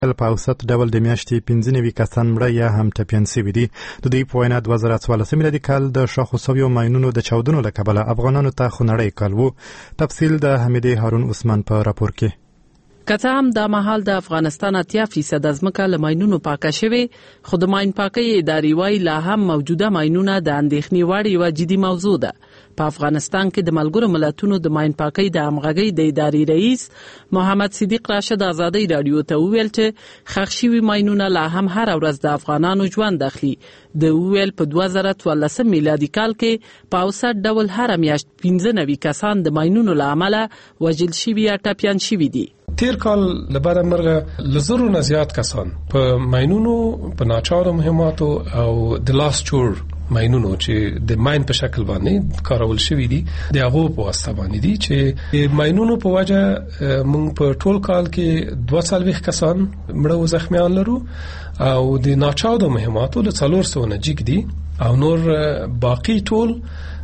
په اوسط ډول د میاشتې 95 کسان مړه یا هم ټپیان شوي دي. د دوی په وینا 2014 میلادي کال د شاخو شویو ماینونو د چاودنو له کبله افغانانو ته خونړی کال و. تفصیل د حمیدې هارون عثمان په راپور کې. که څه هم دا مهال د افغانستان 80% ځمکه له ماینونو پاکه شوې، خو د ماین پاکۍ ادارې وايي لا هم موجوده ماینونه د اندېښنې وړ یوه جدي موضوع ده. په افغانستان کې د ملګرو ملتونو د ماین پاکۍ د همغږۍ د ادارې رئیس محمد صدیق راشد ازادۍ رادیو ته وویل چې ښخ شوي ماینونه لا هم هر ورځ د افغانانو ژوند اخلي. د وویل په 2014 میلادي کال کې په اوسط ډول هر میاشت 95 کسان د ماینونو له امله وژل شوي یا ټپیان شوي دي. تیر کال لبره مرغه لزرو نه زیات کسان په ماینونو په ناچارو مهماتو او د لاس چور ماینونو چې د ماین په شکل باندې کارول شوی دي د هغو په واسطه باندې دي چې ماینونو په وجه موږ په ټول کال کې 240 کسان مړه او زخمیان لرو او د ناچارو مهماتو له 400 نه جګ دي او نور باقی ټول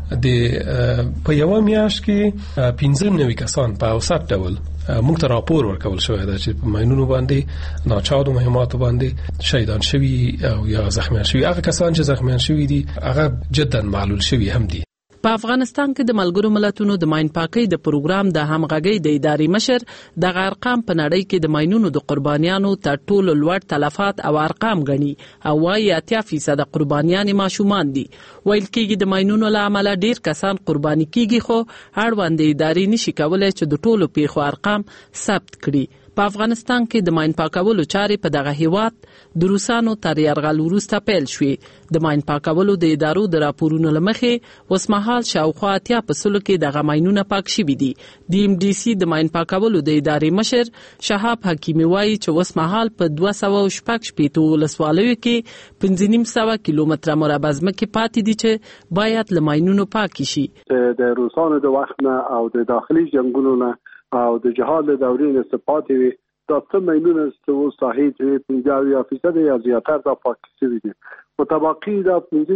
د په یو میاشت کې 95 کسان په اوسط ډول موږ ته راپور ورکول شوی دی چې په ماینونو باندې ناچارو مهماتو باندې شهیدان شوي او یا زخمیان شوي. هغه کسان چې زخمیان شوي دي هغه جدا معلول شوي هم دي. په افغانستان کې د ملګرو ملتونو د ماین پاکۍ د پروګرام د همغږۍ د ادارې مشر دغه ارقام په نړۍ کې د ماینونو د قربانیانو تر ټولو لوړ تلفات او ارقام غني او وايي 80% قربانیان ماشومان دي. ویل کېږي د ماینونو له امله ډیر کسان قرباني کیږي، خو اړوند ادارې نشي کولای چې د ټولو پیښو ارقام ثبت کړي. په افغانستان کې د ماین پاکولو چارې په دغه هیواد د روسانو تر یرغل وروسته پیل شوې. د ماین پاکولو د ادارو د راپورونو له مخې اوسمهال شاوخوا 80% کې دغه ماینونه پاک شوي دي. د ام ډي سي د ماین پاکولو د ادارې مشر شهاب حکیمي وایي چې اوسمهال په 216 ولسوالیو کې 1500 کیلومتره مربع ځمکې پاتې دي چې باید له ماینونو پاک شي. د روسانو د وخت نه او د داخلي جنگونو نه او د جهاد له دورې نه استفاده وي دا څه ماینونه چې صحیح 50% یا زیاتره د پاکستان دي. متبقي دا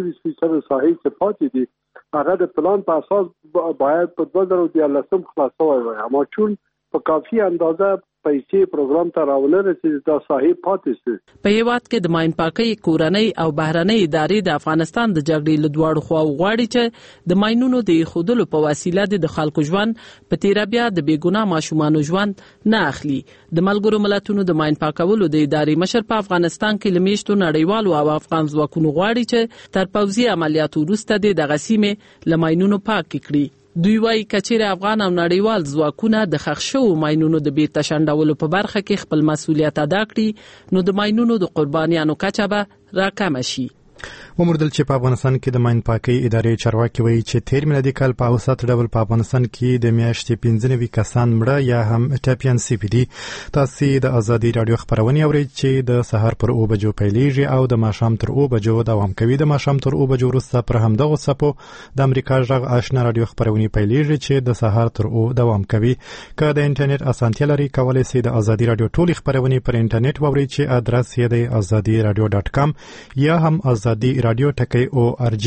15% صحیح استفاده دي هغه د پلان په اساس باید په 2013 خلاصوي وي، اما چون په کافي اندازه پیسې پروګرام ته راونه رسیدي دا صحیح پاتې شي. په هیواد کې د ماین پاکۍ کورنۍ او بهرنۍ ادارې د افغانستان د جګړې له دواړو خواو غواړي چې د ماینونو د ایښودلو په وسیله د خلکو ژوند په تیره بیا د بېګناه ماشومانو ژوند نه اخلي. د ملګرو ملتونو د ماین پاکولو د ادارې مشر په افغانستان کې له میشتو نړیوالو او افغان ځواکونو غواړي چې تر پوځي عملیاتو وروسته دغه سیمې له ماینونو پاک کړي. دوی وايي کچېره افغان او نړیوال ځواکونه د ښخ شوو ماینونو د بیرته شنډولو په برخه کې خپل مسؤلیت ادا کړي نو د ماینونو د قربانیانو کچه به راکمه شي. وموردل چې په افغانستان کې د ماین پاکۍ ادارې چارواکي وایي چې تیر میلادي کال په اوسط ډول په افغانستان کې د میاشتې 95 کسان مړه یا هم ټپیان شوي دي. تاسو د ازادي رادیو خبرونه اورئ چې د سهار پر 9 بجو پیلېږي او د ماښام تر 9 بجو دوام کوي. د ماښام تر 9 بجو وروسته پر همدغه صفو د امریکا غږ آشنا رادیو خبرونه پیلېږي چې د سهار تر 9 دوام کوي. که د انټرنیټ اسانتیا لري کولای شئ د ازادي رادیو ټول خبرونه پر انټرنیټ واورئ چې ادرس یې د azadiradio.com یا هم azadi رادیو .org.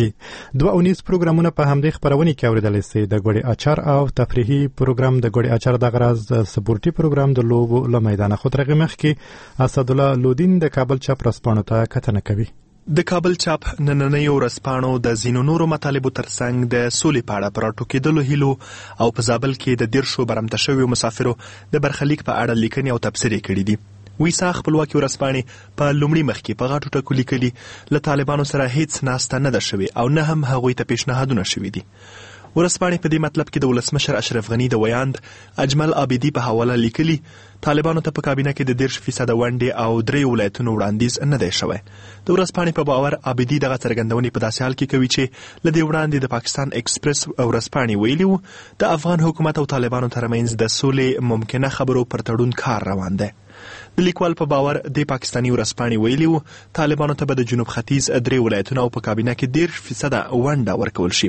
2 پروګرامونه په همدې خبرونه کې اوریدل شي. د ګوړې اچار او تفریحي پروګرام د ګوړې اچار د غرض سپورتي پروګرام د لوبو له میدان خودرغه مخ کې اسد الله لودین د کابل چاپ رسپانو ته کتنه کوي. د کابل چاپ نننۍ ورځپاڼو د ځینو نورو مطالبو ترڅنګ د سولې په اړه پر راټوکېدلو هیلو او په زابل کې د 10 برمته شویو مسافرو د برخلیک په اړه لیکنې او تبصرې کړې دي. ویسا خپلواکي ورځپاڼې په لومړي مخ کې په غاټو ټکو لیکلي له طالبانو سره هیڅ ناسته نه ده شوې او نه هم هغوی ته پیشنهادونه شوي دي. ورځپاڼې په دې مطلب کې د ولسمشر اشرف غني د ویاند اجمل عابدي په حواله لیکلي طالبانو ته په کابینه کې د 10% ونډې او 3 ولایتونو وړاندیز نه دی شوی. د ورځپاڼې په باور عابدي دغه څرګندونې په داسې حال کې کوي چې له دې وړاندې د پاکستان ایکسپریس ورځپاڼې ویلي وو د افغان حکومت او طالبانو ترمنځ د سولې ممکنه خبرو پر تړون کار روان دی. د لیکوال په باور د پاکستاني ورځپاڼې ویلي وو طالبانو ته به د جنوب ختیځ 3 ولایتونه او په کابینه کې 10% ونډه ورکول شي.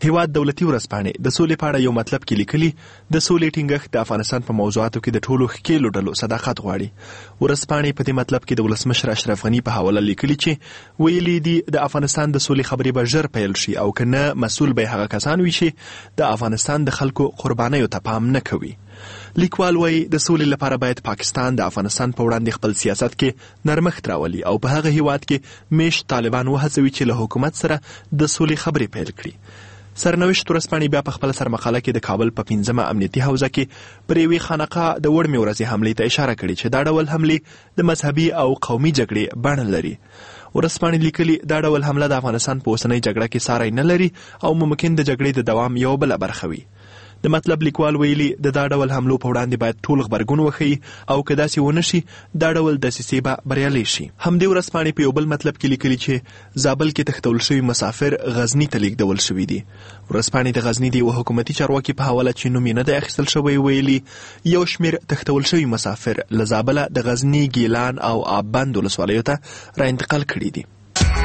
هیواد دولتي ورځپاڼې د سولې په اړه یو مطلب کې لیکلي د سولې ټینګښت د افغانستان په موضوعاتو کې د ټولو ښکېلو ډلو صداقت غواړي. ورځپاڼې په دې مطلب کې د ولسمشر اشرف غني په حواله لیکلي چې ویلي دي د افغانستان د سولې خبرې به ژر پیل شي او که نه مسؤل به هغه کسان وي چې د افغانستان د خلکو قربانیو ته پام نه کوي. لیکوال وایي د سولې لپاره باید پاکستان د افغانستان په وړاندې خپل سیاست کې نرمښت راولي او په هغه هیواد کې میشت طالبان وهڅوي چې له حکومت سره د سولې خبرې پیل کړي. سرنوشت ورځپاڼې بیا په خپل سرمقاله کې د کابل په 5مه امنیتي حوزه کې پر یوې خانقاه د وړمې ورځې حملې ته اشاره کړې چې دا ډول حملې د مذهبي او قومي جګړې بڼه لري. ورځپاڼې لیکلي دا ډول حمله د افغانستان په اوسنۍ جګړه کې ساری نه لري او ممکن د جګړې د دوام یو بله برخه وي. د مطلب لیکوال ویلي د دا ډول حملو په وړاندې باید ټول غبرګون وښیي او که داسې ونه شي دا ډول دسیسې به بریالۍ شي. همدې ورځپاڼې په یو بل مطلب کې لیکلي چې زابل کې تښتول شوي مسافر غزني ته لیږدول شوي دي. ورځپاڼې د غزني د یوه حکومتي چارواکي په حواله چې نوم یې نه دی اخیستل شوی ویلي یو شمېر تښتول شوي مسافر له زابله د غزني، ګیلان او آبند ولسوالیو ته را انتقال کړي دي.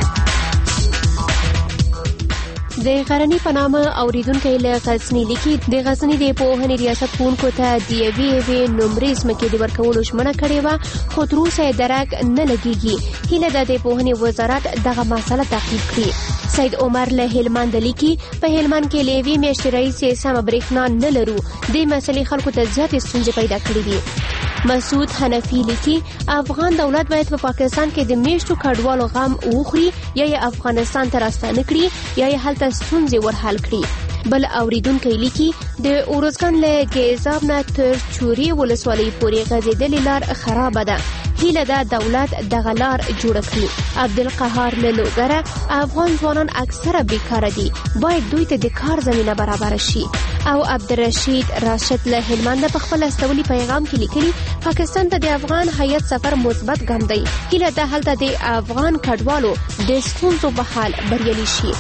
د غرنی په نامه اوریدونکو له غزنی لیکي د غزنی د پوهنې ریاست پونکو ته د یوې نمرې ځمکې د ورکولو ژمنه کړې وه خو تر اوسه درک نه لګیږي. هیله ده د پوهنې وزارت دغه مسله تعقیب کړي. سید عمر له هلمند لیکي په هلمند کې له یوې میاشتې راهیسې سمه برېښنا نه لرو. دې مسلې خلکو ته زیاتې ستونزې پیدا کړې دي. مسعود حنفی لیکي افغان دولت باید په پاکستان کې د میشتو کډوالو غم وخوري یا یې افغانستان ته راستانه کړي یا یې هلته ستونزې ورحل کړي. بل اوریدونکی لیکي د اورزګان له ګیزاب نه تر چوري ولسوالۍ پورې غځېدلې لار خرابه ده. هیله ده دولت دغه لار جوړه کړي. عبدالقهار له لوګره افغان ځوانان اکثره بیکاره دي، باید دوی ته د کار زمینه برابره شي. او عبدالرشید راشد له هلمند په خپل استولي پیغام کې لیکلي پاکستان ته د افغان هیئت سفر مثبت ګام دی. هیله ده هلته د افغان کډوالو د ستونزو په حال بریالي شي.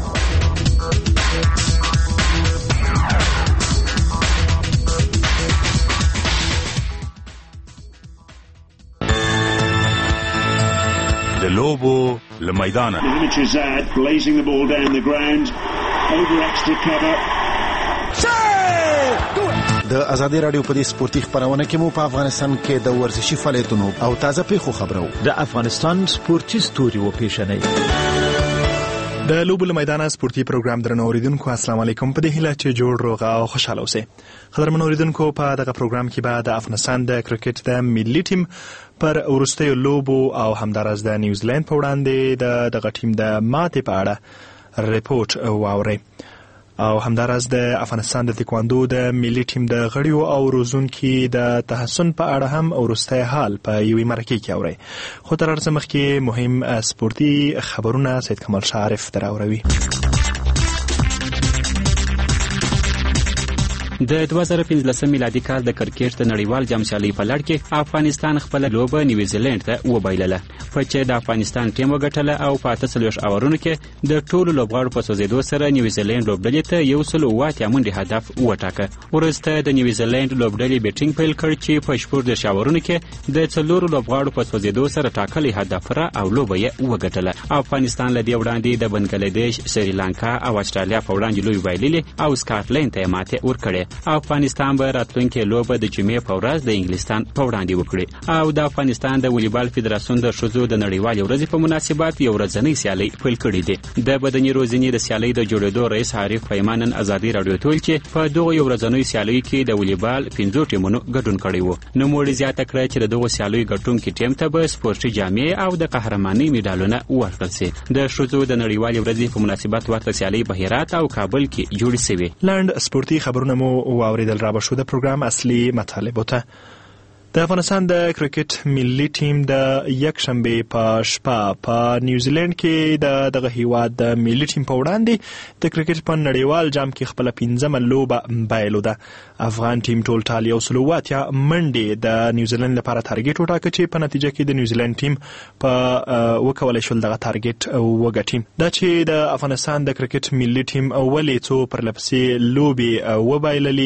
د لوبو له میدانه د ازادي رادیو په دې سپورتي خبرونه کې مو په افغانستان کې د ورزشي فعالیتونو او تازه پیښو خبرو د افغانستان سپورتي ستوري و پیښنې د لوبو له میدانه سپورتي پروګرام درنو اوریدونکو السلام علیکم. په دې هیله چې جوړ روغ او خوشاله اوسئ. قدرمن اوریدونکو په دغه پروګرام کې به د افغانستان د کرکټ د ملي ټیم پر وروستیو لوبو او همدارس د نیوزیلند په وړاندې دغه ټیم د ماتې په اړه ریپورت واورئ او همدارس د افغانستان د تکواندو د ملي ټیم د غړیو او روزونکو د تحسن په اړه هم وروستی حال په یوې مرکې کې اورئ. خو تر هر څه مخکې مهم سپورتي خبرونه سید کمال شعرف دراوروي. د 2015 میلادي کال د کرکټ د نړیوال جام سیالۍ په لړ کې افغانستان خپل لوبه نیوزیلند ته وبایلله په چې د افغانستان ټیم وګټله او په 48 اورونو کې د ټولو لوبغاړو په سوزیدو سره نیوزیلند لوبډلې ته 108 منډې هدف وټاکه. ورسته د نیوزیلند لوبډلې بیټینګ پیل کړ چې په 14 اورونو کې د څلورو لوبغاړو په سوزیدو سره ټاکلي هدف را او لوبه یې وګټله. افغانستان له دې وړاندې د بنگلاديش، سریلانکا او استرالیا په وړاندې لوی بایللې او سکاټلند ته ماته ورکړه. افغانستان به راتلونکي لوبه د جمعې په ورځ د انګلستان په وړاندې وکړي او د افغانستان د والیبال فدراسیون د ښځو د نړیوالې ورځې په مناسبت یو ورځنۍ سیالۍ پیل کړې دي. د بدني روزنې د سیالۍ د جوړېدو رئیس عارف پیمانن ازادي رادیو ته ویل چې په دغه یو ورځنۍ سیالۍ کې د والیبال 15 ټیمونو ګډون کړی وو. نوموړي زیاته کړه چې دغه سیالۍ ګټونکي ټیم ته به سپورتي جامې او د قهرمانۍ میډالونه ورکړل شي. د ښځو د نړیوالې ورځې په مناسبت ورته سیالۍ په هرات او کابل کې جوړې شوې. لاند سپورتي خبرونه مو واوریدل. را به شو د پروګرام اصلي مطالبو ته. د افغانستان د کرکټ ملي ټیم د یک شنبه په شپه په نیوزیلند کې دغه هیواد د ملي ټیم په وړاندې د کرکټ په نړیوال جام کې خپل 15مه لوبه بایلوده. افغان ټیم ټول ټال 108 منډې د نیوزیلند لپاره ټارګټ وټاکه چې په نتیجه کې د نیوزیلند ټیم په وکولای شول دغه ټارګټ وګټي. دا چې د افغانستان د کرکټ ملي ټیم اولې څو پرلپسې لوبې وبایللې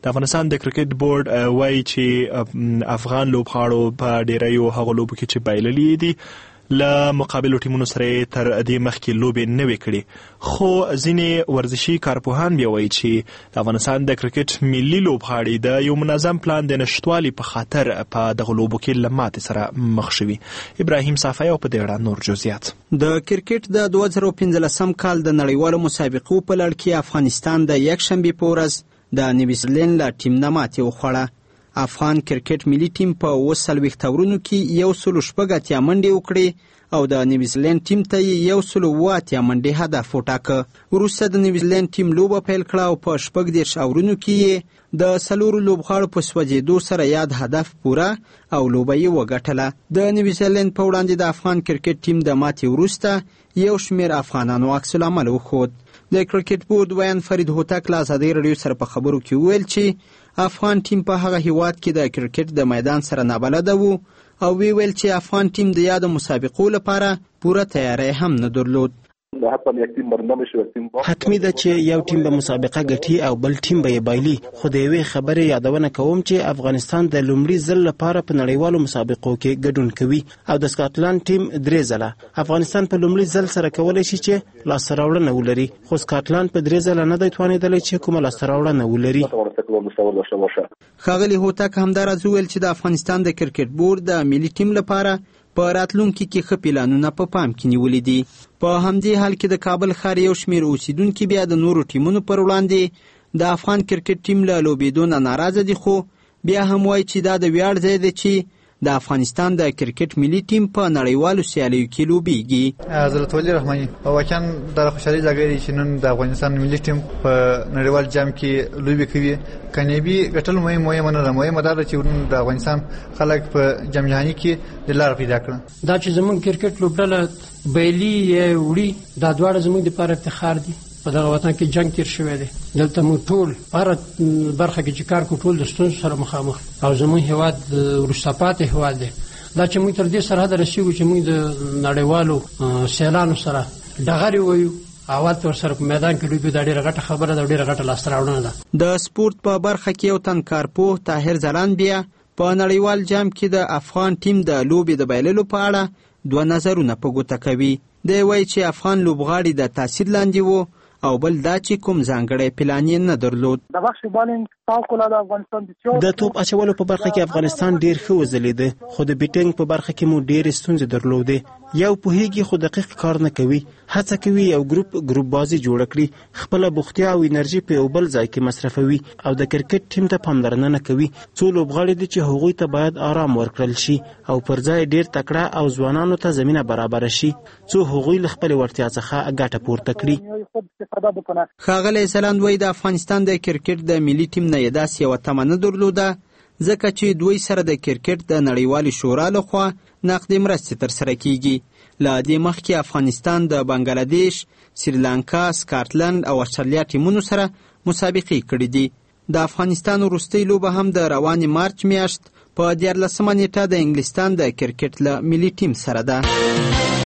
د افغانستان د کرکټ بورډ وایي چې افغان لوبغاړو په ډیریو هغو لوبو کې چې بایللي دي له مقابلو ټیمونو سره تر دې مخکې لوبې نه وې کړې، خو ځینې ورزشي کارپوهان بیا وایي چې د افغانستان د کرکټ ملي لوبغاړي د یو منظم پلان د نشتوالي په خاطر په دغه لوبو کې له ماتې سره مخ شوي. ابراهیم صافی او په دې اړه نور جزئیات. د کرکټ د 2015 کال د نړیوالو مسابقو په لړ کې افغانستان د یکشنبې په ورځ د نیوزیلند له ټیم نه ماتې وخوړه. افغان کرکټ ملي ټیم په 40 اورونو کې 106 منډې وکړې او د نیوزیلند ټیم ته 108 منډې هدف وټاکه. وروسته د نیوزیلند ټیم لوبه پیل کړه او په 14 اورونو کې د 4 لوبغاړو په سوځېدو سره یاد هدف پوره او لوبه یې وګټله. د نیوزیلند په وړاندې د افغان کرکټ ټیم د ماتې وروسته یو شمېر افغانانو عکس العمل وښود. د کرکټ بورډ ویان فرید هوتک له ازادۍ راډیو سره په خبرو کې وویل چې افغان ټیم په هغه هیواد کې د کرکټ د میدان سره نابلده وو او ویل چې افغان ټیم د یاد مسابقو لپاره پوره تیاری هم نه درلود. حتمی ده چې یو ټیم به مسابقه ګټي او بل ټیم به یې بایلي، خو د یوې خبرې یادونه کوم چې افغانستان د لومړي ځل لپاره په نړیوالو مسابقو کې ګډون کوي او د سکاټلند ټیم 3 ځله. افغانستان په لومړي ځل سره کولی شي چې لاسته راوړنه ولري، خو سکاټلند په 3 ځله نه دی توانېدلی چې کومه لاسته راوړنه ولري. ښاغلي هوتک همداراز وویل چې د افغانستان د کرکټ بورډ د ملي ټیم لپاره په راتلونکي کې ښه پلانونه په پام کې نیولي دي. په همدې حال کې د کابل ښار یو شمېر اوسیدونکي بیا د نورو ټیمونو پر وړاندې د افغان کرکټ ټیم له لوبېدو نه ناراضه دي، خو بیا هم وایي چې دا د ویاړ ځای دی چې د افغانستان د کرکټ ملي ټیم په نړیوالو سیالیو کې لوبېږي. حضرت ولی رحماني واقعا د خوشحالي ځای دی چې نن د افغانستان ملي ټیم په نړیوال جام کې لوبې کوي. کنيبي ګټل مهمه نه ده، مهمه ده چې د افغانستان خلک په جام جهاني کې د لار پیدا کړي. دا چې زمونږ کرکټ لوبډله بیلی یې وړي دا دواړه زمونږ لپاره افتخار دي. په دغه وطن کې جنگ تیر شوی دی، دلته موږ ټول هر برخه کې چې کار کوو ټول د ستونزو سره مخامخ او زموږ هیواد وروسته پاتې هیواد دی. دا چې موږ تر دې سرحده رسیږو چې موږ د نړیوالو سیلانو سره ډغرې وایو اول تر سره په میدان کې لوبي د ډیره غټه خبره ده، ډیره غټه لاسته راوړنه ده. د سپورت په برخه کې یو تن کارپوه طاهر زلان بیا په نړیوال جام کې د افغان ټیم د لوبي د بایللو په اړه 2 نظرونه په ګوته کوي. دی وایي چې افغان لوبغاړي د تاثیر لاندې وو او بل دا چې کوم ځانګړی پلان یې نه درلود. د بخش بالینګ فوق‌العاده افغانستان د توپ اچولو په برخه کې افغانستان ډیر ښه وځلیده، خو د بیټینګ په برخه کې مو ډېرې ستونزې درلودې. یو پوهیږي خو دقیق کار نه کوي، هڅه کوي یو ګروپ بازي جوړ کړي، خپل بوختیا او انرژي په یو بل ځای کې مصرفوي او د کرکټ ټیم ته پاملرنه نه کوي. څو لوبغاړي دي چې هغوی ته باید آرام ورکړل شي او پر ځای ډیر تکړه او ځوانانو ته زمينه برابر شي څو هغوی له خپل وړتیا څخه ګټه پورته کړي. ښاغلی زلاند وایي د افغانستان د کرکټ د ملي ټیم نه یې داسې یوه تمه نه درلوده ځکه چې دوی سره د کرکټ د نړیوالې شورا لخوا نقدي مرستې ترسره کیږي. له دې مخکې افغانستان د بنګلادیش، سریلانکا، سکاټلند او استرالیا ټیمونو سره مسابقې کړې دي. د افغانستان وروستۍ لوبه هم د روانې مارچ میاشت په 14 نیټه د انګلستان د کرکټ له ملي ټیم سره ده.